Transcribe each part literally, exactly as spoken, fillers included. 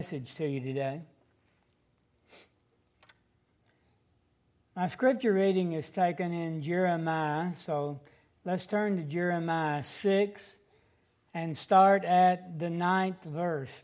Message to you today. My scripture reading is taken in Jeremiah, so let's turn to Jeremiah six and start at the ninth verse.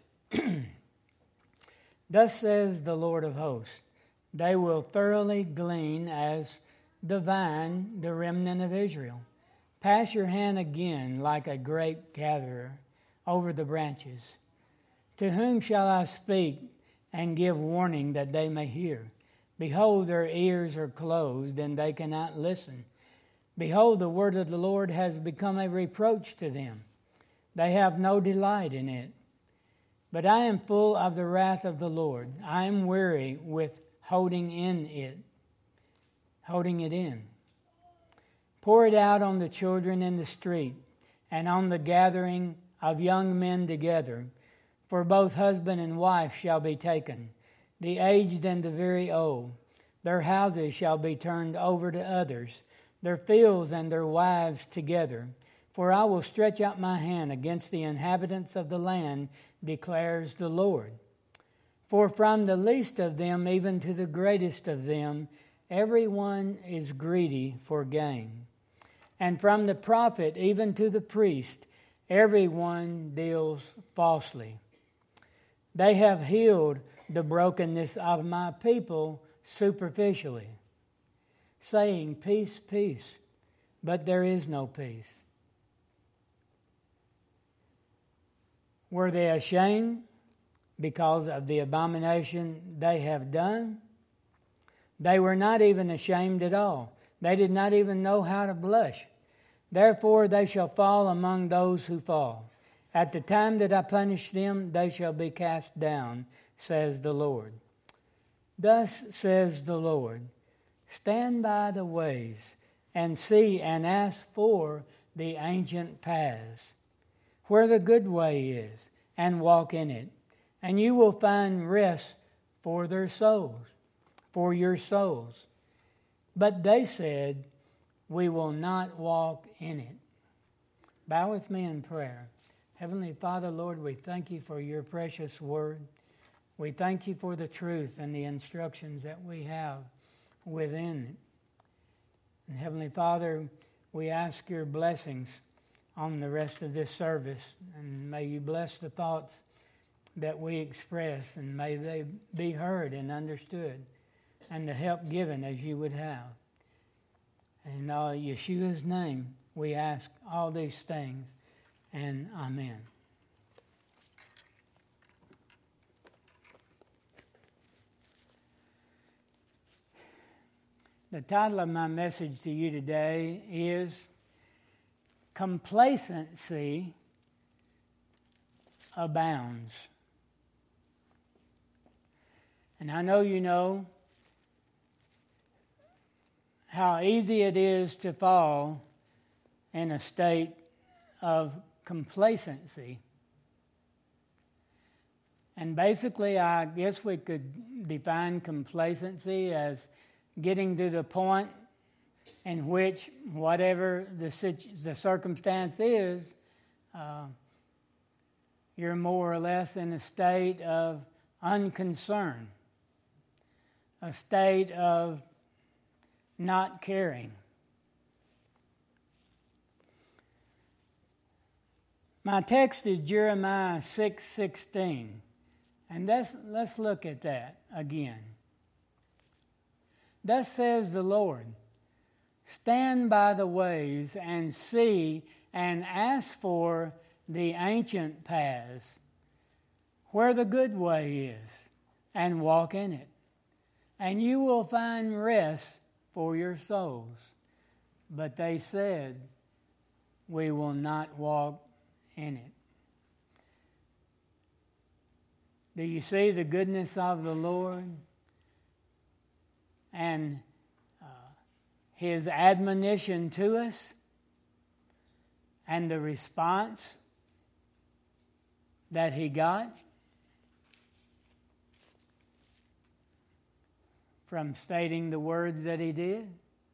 Thus says the Lord of hosts, they will thoroughly glean as the vine, the remnant of Israel. Pass your hand again like a grape gatherer over the branches. To whom shall I speak and give warning that they may hear? Behold, their ears are closed, and they cannot listen. Behold, the word of the Lord has become a reproach to them. They have no delight in it. But I am full of the wrath of the Lord. I am weary with holding in it, holding it in. Pour it out on the children in the street, and on the gathering of young men together. For both husband and wife shall be taken, the aged and the very old. Their houses shall be turned over to others, their fields and their wives together. For I will stretch out my hand against the inhabitants of the land, declares the Lord. For from the least of them even to the greatest of them, everyone is greedy for gain. And from the prophet even to the priest, everyone deals falsely. They have healed the brokenness of my people superficially, saying, peace, peace, but there is no peace. Were they ashamed because of the abomination they have done? They were not even ashamed at all. They did not even know how to blush. Therefore they shall fall among those who fall. At the time that I punish them, they shall be cast down, says the Lord. Thus says the Lord, stand by the ways and see and ask for the ancient paths, where the good way is, and walk in it. And you will find rest for their souls, for your souls. But they said, we will not walk in it. Bow with me in prayer. Heavenly Father, Lord, we thank you for your precious word. We thank you for the truth and the instructions that we have within it. And Heavenly Father, we ask your blessings on the rest of this service. And may you bless the thoughts that we express, and may they be heard and understood, and the help given as you would have. In uh, Yeshua's name, we ask all these things. And amen. The title of my message to you today is Complacency Abounds. And I know you know how easy it is to fall in a state of complacency. And basically, I guess we could define complacency as getting to the point in which whatever the situ- the circumstance is, uh, you're more or less in a state of unconcern, a state of not caring. My text is Jeremiah six sixteen, and let's, let's look at that again. Thus says the Lord, stand by the ways and see and ask for the ancient paths, where the good way is, and walk in it. And you will find rest for your souls. But they said, we will not walk in it. Do you see the goodness of the Lord and uh, his admonition to us and the response that he got from stating the words that he did?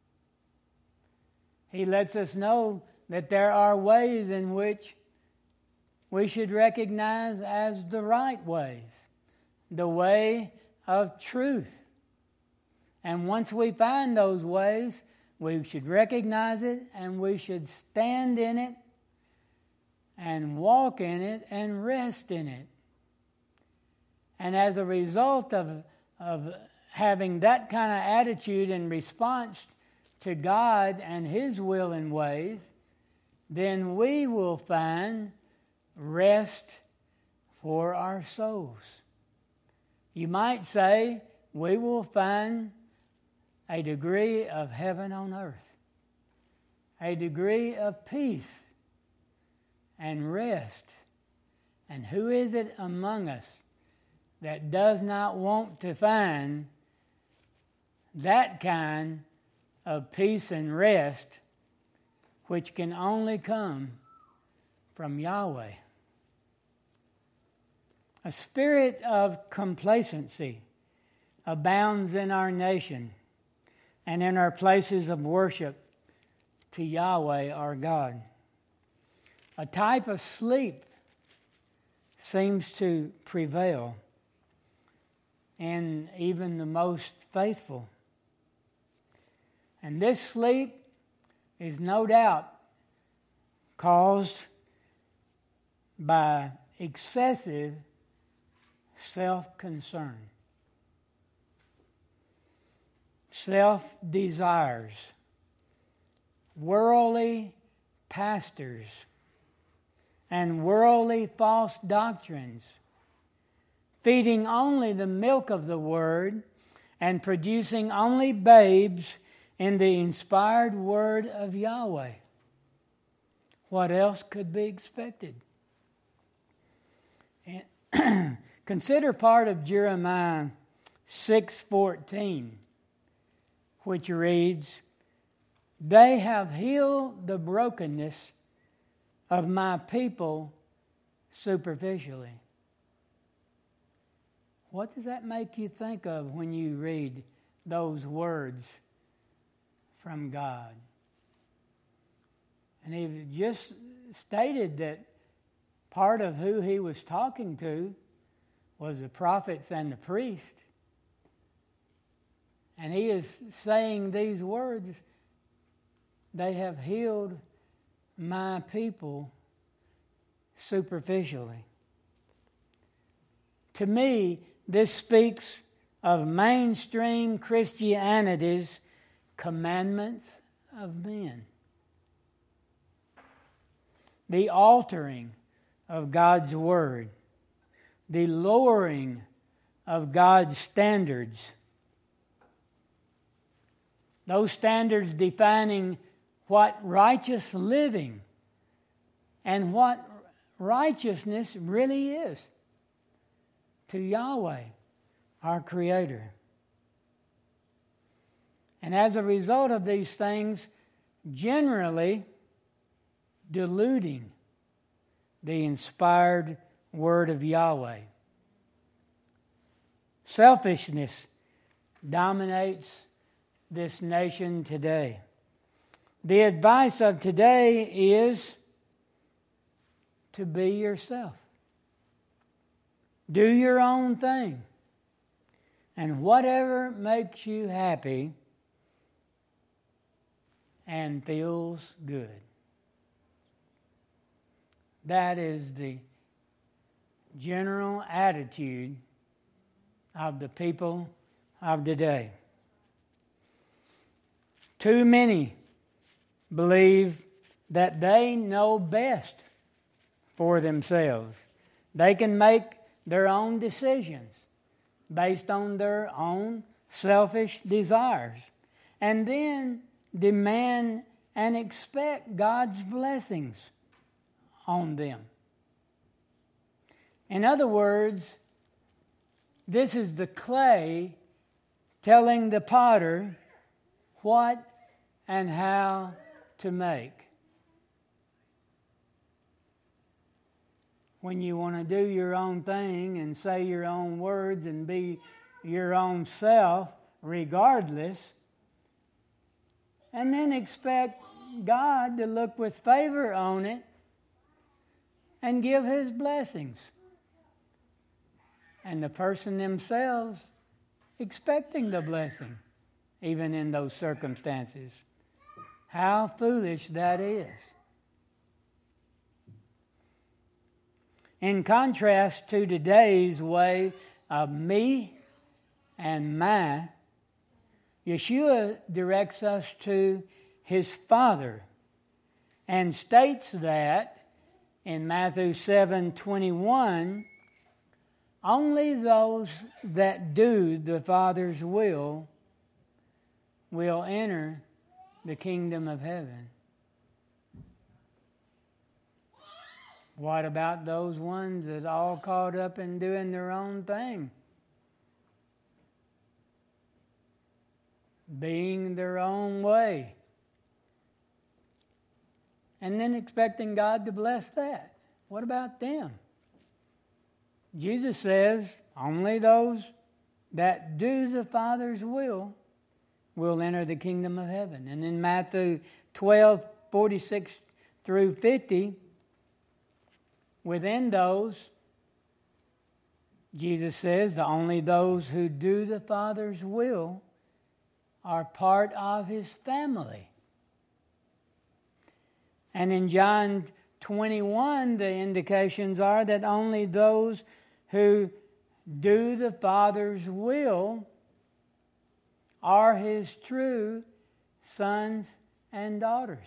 He lets us know that there are ways in which we should recognize as the right ways, the way of truth. And once we find those ways, we should recognize it and we should stand in it and walk in it and rest in it. And as a result of, of having that kind of attitude in response to God and His will and ways, then we will find rest for our souls. You might say we will find a degree of heaven on earth, a degree of peace and rest. And who is it among us that does not want to find that kind of peace and rest, which can only come from Yahweh? A spirit of complacency abounds in our nation and in our places of worship to Yahweh our God. A type of sleep seems to prevail in even the most faithful. And this sleep is no doubt caused by excessive self-concern, self-desires, worldly pastors, and worldly false doctrines, feeding only the milk of the Word and producing only babes in the inspired Word of Yahweh. What else could be expected? And consider part of Jeremiah six fourteen, which reads, "They have healed the brokenness of my people superficially." What does that make you think of when you read those words from God? And he just stated that part of who he was talking to was the prophets and the priests. And he is saying these words, "They have healed my people superficially." To me, this speaks of mainstream Christianity's commandments of men. The altering of God's Word, the lowering of God's standards, those standards defining what righteous living and what righteousness really is to Yahweh, our Creator. And as a result of these things, generally diluting the inspired Word of Yahweh. Selfishness dominates this nation today. The advice of today is to be yourself. Do your own thing. And whatever makes you happy and feels good. That is the general attitude of the people of today. Too many believe that they know best for themselves. They can make their own decisions based on their own selfish desires, and then demand and expect God's blessings on them. In other words, this is the clay telling the potter what and how to make. When you want to do your own thing and say your own words and be your own self regardless, and then expect God to look with favor on it and give His blessings. and the person themselves expecting the blessing, even in those circumstances. How foolish that is. In contrast to today's way of me and my, Yeshua directs us to his Father and states that in Matthew seven twenty-one, only those that do the Father's will will enter the kingdom of heaven. What about those ones that are all caught up in doing their own thing? Being their own way. And then expecting God to bless that. What about them? Jesus says, only those that do the Father's will will enter the kingdom of heaven. And in Matthew twelve, forty-six through fifty, within those, Jesus says, that only those who do the Father's will are part of his family. And in John twenty-one, the indications are that only those who do the Father's will are his true sons and daughters.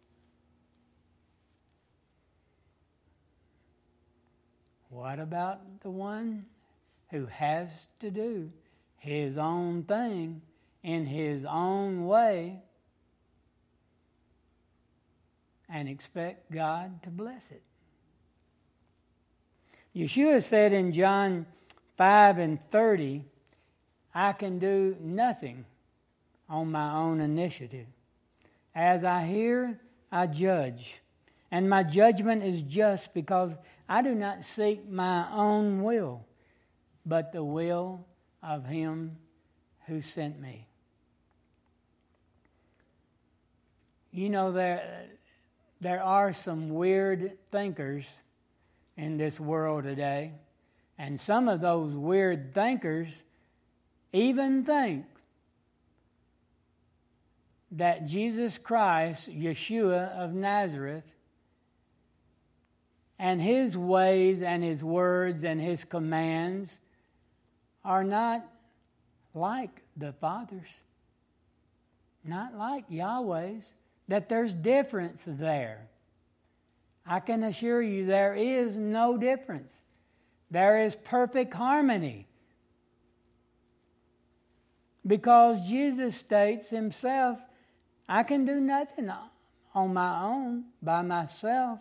What about the one who has to do his own thing in his own way and expect God to bless it? Yeshua said in John five and thirty, I can do nothing on my own initiative. As I hear, I judge. And my judgment is just because I do not seek my own will, but the will of him who sent me. You know, there, there are some weird thinkers in this world today. And some of those weird thinkers even think that Jesus Christ, Yeshua of Nazareth, and his ways and his words and his commands are not like the Father's, not like Yahweh's, that there's difference there. I can assure you there is no difference. There is perfect harmony. Because Jesus states himself, I can do nothing on my own, by myself.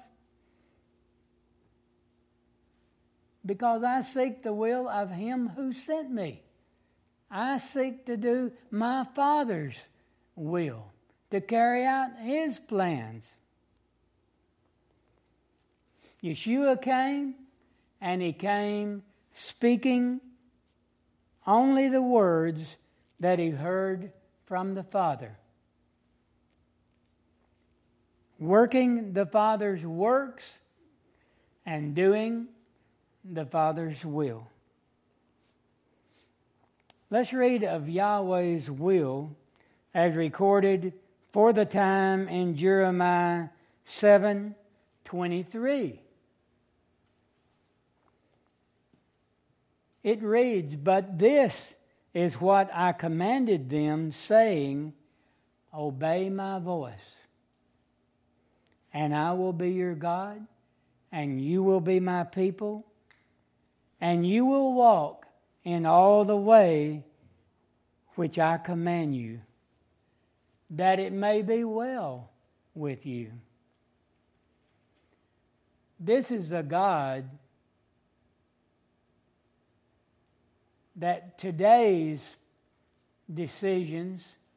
Because I seek the will of him who sent me. I seek to do my Father's will, to carry out his plans. Yeshua came, and he came speaking only the words that he heard from the Father. Working the Father's works and doing the Father's will. Let's read of Yahweh's will as recorded for the time in Jeremiah seven twenty-three. It reads, but this is what I commanded them, saying, obey my voice, and I will be your God, and you will be my people, and you will walk in all the way which I command you, that it may be well with you. This is the God that today's decisions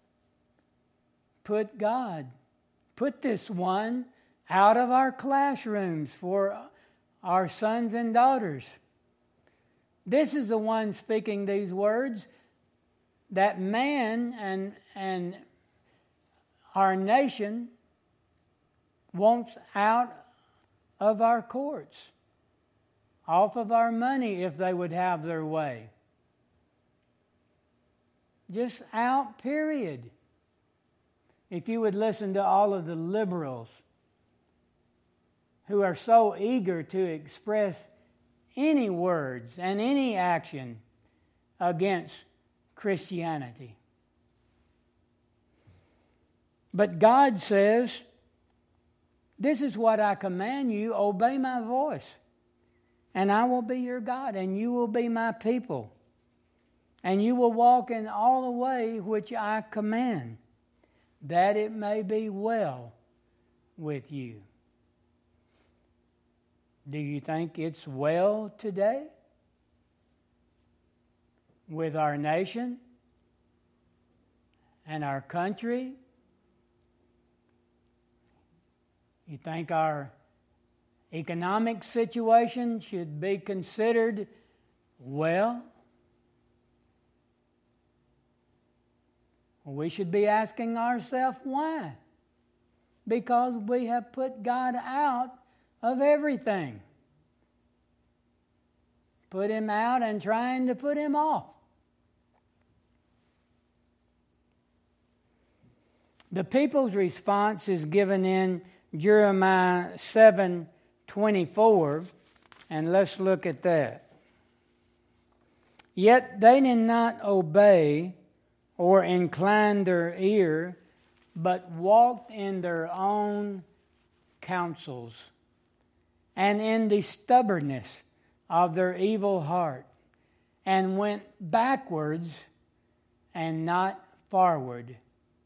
put God, put this one out of our classrooms for our sons and daughters. This is the one speaking these words that man and, and our nation wants out of our courts. off of our money if they would have their way. Just out, period. If you would listen to all of the liberals who are so eager to express any words and any action against Christianity. But God says, this is what I command you, obey my voice, and I will be your God, and you will be my people, and you will walk in all the way which I command, that it may be well with you. Do you think it's well today with our nation and our country? You think our economic situation should be considered well? We should be asking ourselves why. Because we have put God out of everything. Put him out and trying to put him off. The people's response is given in Jeremiah seven twenty-four, and let's look at that. Yet they did not obey or incline their ear, but walked in their own counsels, and in the stubbornness of their evil heart, and went backwards and not forward.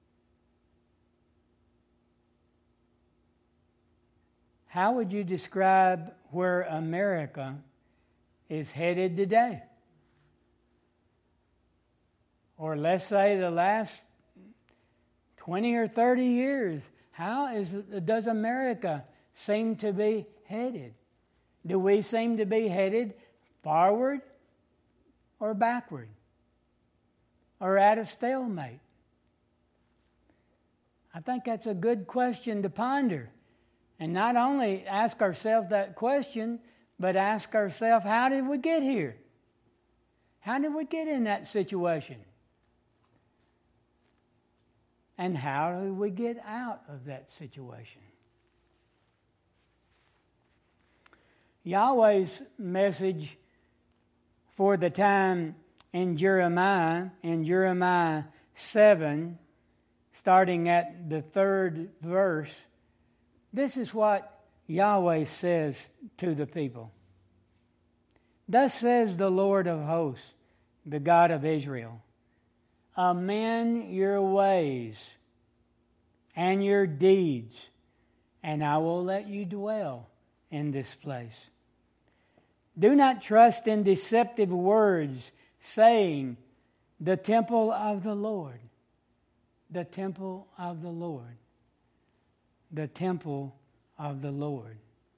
How would you describe where America is headed today? Or let's say the last twenty or thirty years, how is does America seem to be headed? Do we seem to be headed forward or backward? Or at a stalemate? I think that's a good question to ponder. And not only ask ourselves that question, but ask ourselves, how did we get here? How did we get in that situation? And how do we get out of that situation? Yahweh's message for the time in Jeremiah, in Jeremiah seven, starting at the third verse, this is what Yahweh says to the people. Thus says the Lord of hosts, the God of Israel, amend your ways and your deeds, and I will let you dwell in this place. Do not trust in deceptive words, saying, the temple of the Lord, the temple of the Lord, the temple of the Lord.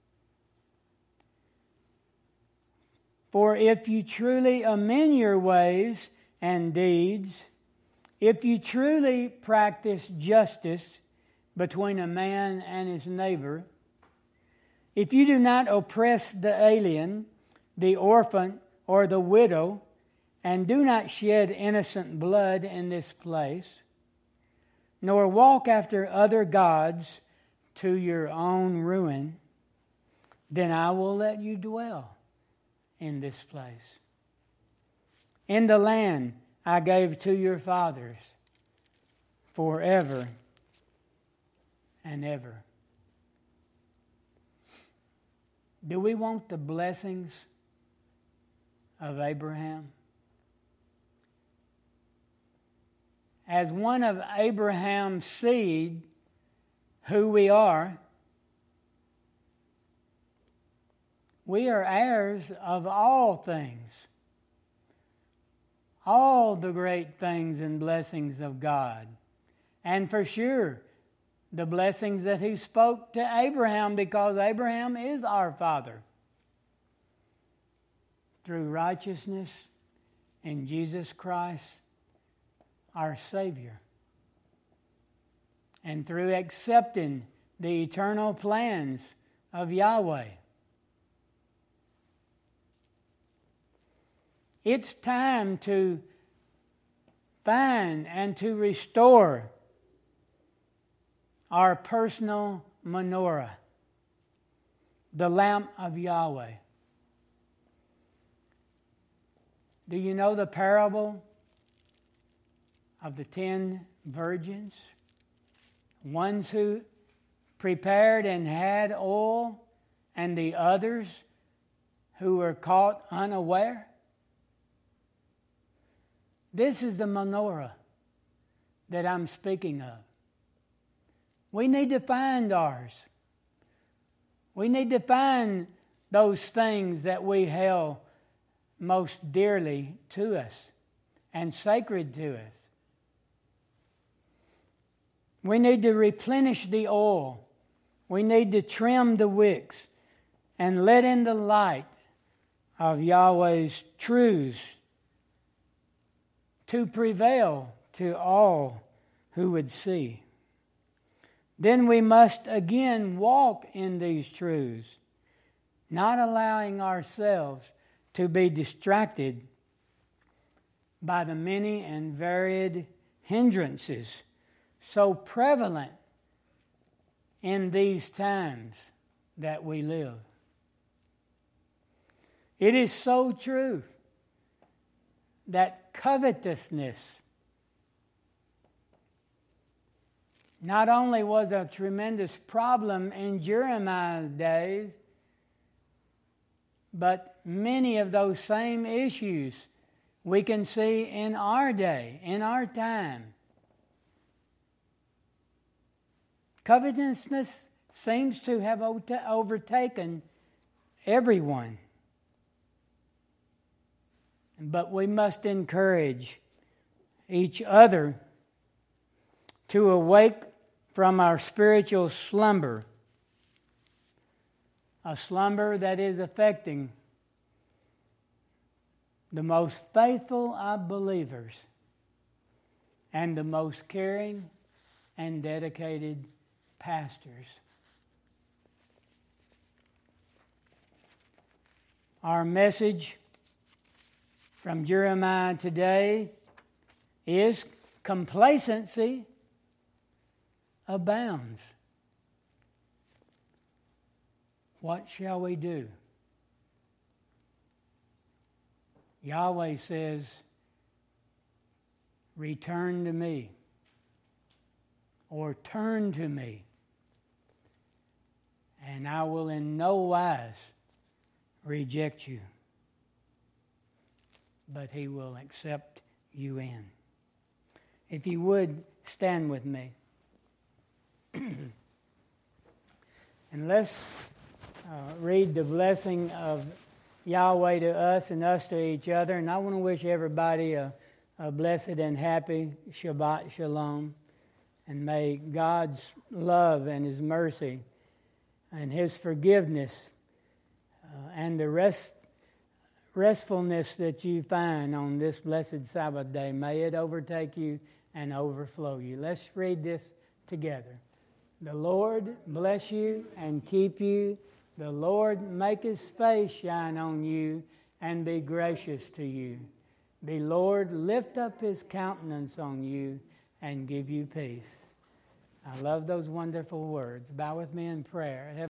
For if you truly amend your ways and deeds, if you truly practice justice between a man and his neighbor, if you do not oppress the alien, the orphan, or the widow, and do not shed innocent blood in this place, nor walk after other gods to your own ruin, then I will let you dwell in this place, in the land I gave to your fathers forever and ever. Do we want the blessings of Abraham? As one of Abraham's seed, who we are, we are heirs of all things, all the great things and blessings of God. And for sure, the blessings that he spoke to Abraham, because Abraham is our father. Through righteousness in Jesus Christ, our Savior. And through accepting the eternal plans of Yahweh. It's time to find and to restore our personal menorah, the lamp of Yahweh. Do you know the parable of the ten virgins? Ones who prepared and had oil, and the others who were caught unaware? This is the menorah that I'm speaking of. We need to find ours. We need to find those things that we held most dearly to us and sacred to us. We need to replenish the oil. We need to trim the wicks and let in the light of Yahweh's truths to prevail to all who would see. Then we must again walk in these truths, not allowing ourselves to be distracted by the many and varied hindrances so prevalent in these times that we live. It is so true that covetousness not only was a tremendous problem in Jeremiah's days, but many of those same issues we can see in our day, in our time. Covetousness seems to have overtaken everyone. But we must encourage each other to awake from our spiritual slumber, a slumber that is affecting the most faithful of believers and the most caring and dedicated pastors. Our message from Jeremiah today is complacency abounds. What shall we do? Yahweh says, return to me, or turn to me, and I will in no wise reject you, but he will accept you in. If you would, stand with me. And let's uh, read the blessing of Yahweh to us and us to each other. And I want to wish everybody a, a blessed and happy Shabbat Shalom. And may God's love and His mercy and His forgiveness uh, and the rest, restfulness that you find on this blessed Sabbath day, may it overtake you and overflow you. Let's read this together. The Lord bless you and keep you. The Lord make His face shine on you and be gracious to you. The Lord lift up His countenance on you and give you peace. I love those wonderful words. Bow with me in prayer.